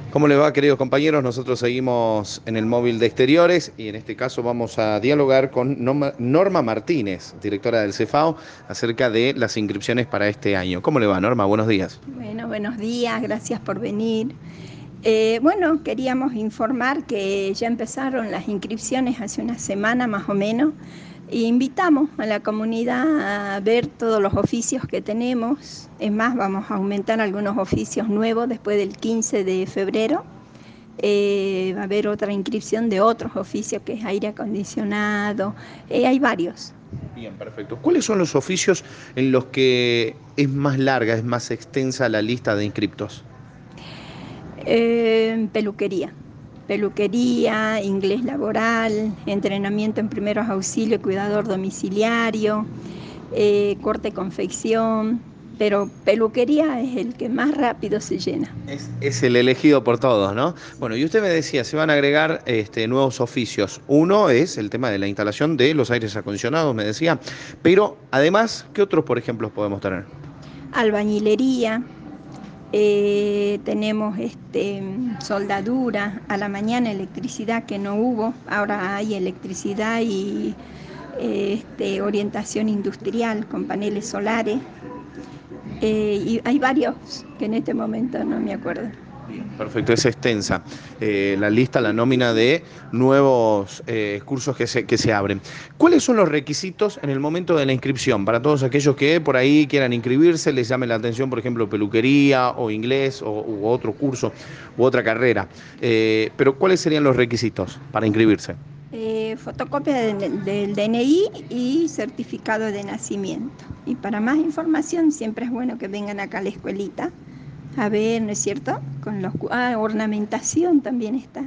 ¿Cómo le va, queridos compañeros? Nosotros seguimos en el móvil de exteriores y en este caso vamos a dialogar con Norma Martínez, directora del Cefao, acerca de las inscripciones para este año. ¿Cómo le va, Norma? Buenos días. Bueno, buenos días, gracias por venir. Bueno, queríamos informar que ya empezaron las inscripciones hace una semana más o menos. E invitamos a la comunidad a ver todos los oficios que tenemos. Es más, vamos a aumentar algunos oficios nuevos después del 15 de febrero. Va a haber otra inscripción de otros oficios que es aire acondicionado. Hay varios. Bien, perfecto. ¿Cuáles son los oficios en los que es más larga, es más extensa la lista de inscriptos? Peluquería, inglés laboral, entrenamiento en primeros auxilios, cuidador domiciliario, corte confección, pero peluquería es el que más rápido se llena. Es el elegido por todos, ¿no? Bueno, y usted me decía, se van a agregar nuevos oficios. Uno es el tema de la instalación de los aires acondicionados, me decía. Pero además, ¿qué otros, por ejemplo, podemos tener? Albañilería, tenemos soldadura, a la mañana electricidad que no hubo, ahora hay electricidad y orientación industrial con paneles solares. Y hay varios que en este momento no me acuerdo. Perfecto, es extensa la lista, la nómina de nuevos cursos que se abren. ¿Cuáles son los requisitos en el momento de la inscripción para todos aquellos que por ahí quieran inscribirse, les llame la atención, por ejemplo, peluquería o inglés u otro curso u otra carrera? Pero ¿cuáles serían los requisitos para inscribirse? Fotocopia del DNI y certificado de nacimiento. Y para más información siempre es bueno que vengan acá a la escuelita a ver, ¿no es cierto? Con ornamentación también está.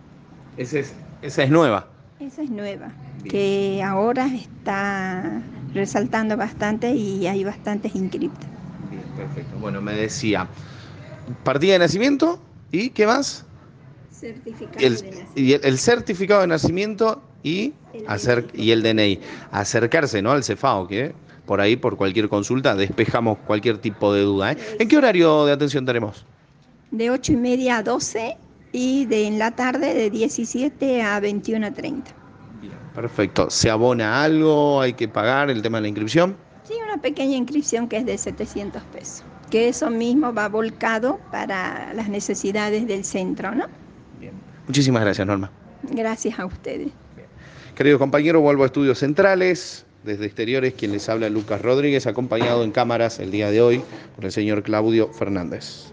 Esa es nueva. Esa es nueva, Bien. que ahora está resaltando bastante y hay bastantes inscriptos. Bien, perfecto. Bueno, me decía, partida de nacimiento y ¿qué más? Certificado El, de nacimiento. y el certificado de nacimiento y el DNI. Acercarse, ¿no? Al Cefao, que por ahí, por cualquier consulta, despejamos cualquier tipo de duda, ¿eh? ¿En qué horario de atención tenemos? De 8:30 a 12 y en la tarde de 17 a 21:30. Bien, perfecto. ¿Se abona algo? ¿Hay que pagar el tema de la inscripción? Sí, una pequeña inscripción que es de 700 pesos, que eso mismo va volcado para las necesidades del centro, ¿no? Bien. Muchísimas gracias, Norma. Gracias a ustedes. Bien. Queridos compañeros, vuelvo a Estudios Centrales. Desde Exteriores, quien les habla, Lucas Rodríguez, acompañado en cámaras el día de hoy por el señor Claudio Fernández.